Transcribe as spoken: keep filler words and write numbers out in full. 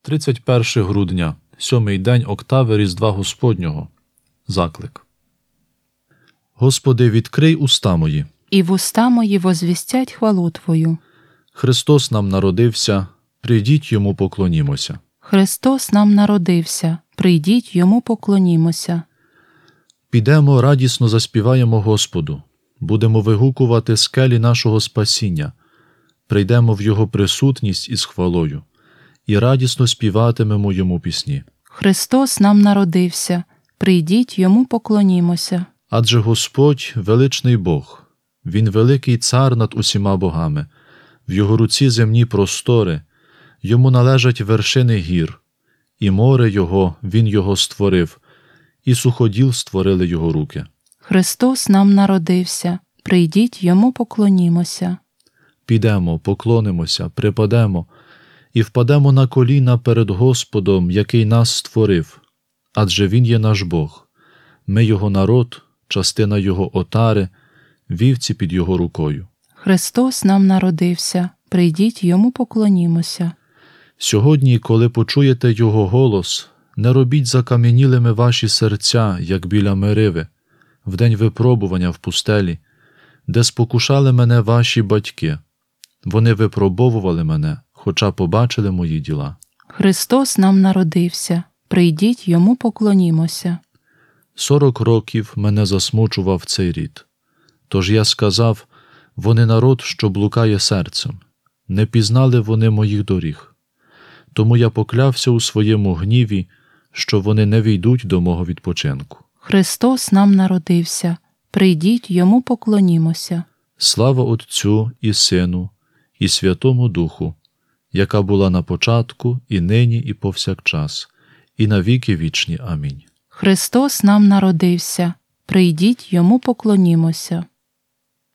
тридцять перше грудня, сьомий день октави Різдва Господнього. Заклик. Господи, відкрий уста мої. І вуста мої возвістять хвалу Твою. Христос нам народився, прийдіть Йому поклонімося. Христос нам народився, прийдіть Йому поклонімося. Підемо, радісно заспіваємо Господу, будемо вигукувати скелі нашого спасіння, прийдемо в Його присутність із хвалою і радісно співатимемо Йому пісні. Христос нам народився, прийдіть Йому поклонімося. Адже Господь – величний Бог, Він великий цар над усіма богами, в Його руці земні простори, Йому належать вершини гір, і море Його, Він Його створив, і суходіл створили Його руки. Христос нам народився, прийдіть Йому поклонімося. Підемо, поклонимося, припадемо і впадемо на коліна перед Господом, який нас створив, адже Він є наш Бог, ми Його народ, частина Його отари, вівці під Його рукою. Христос нам народився, прийдіть Йому поклонімося. Сьогодні, коли почуєте Його голос, не робіть закам'янілими ваші серця, як біля Мериви, в день випробування в пустелі, де спокушали мене ваші батьки. Вони випробовували мене, хоча побачили мої діла. Христос нам народився, прийдіть Йому поклонімося. Сорок років мене засмучував цей рід. Тож я сказав, вони народ, що блукає серцем. Не пізнали вони моїх доріг. Тому я поклявся у своєму гніві, що вони не війдуть до мого відпочинку. Христос нам народився, прийдіть Йому поклонімося. Слава Отцю і Сину, і Святому Духу, яка була на початку, і нині, і повсякчас, і на віки вічні. Амінь. Христос нам народився, прийдіть Йому поклонімося.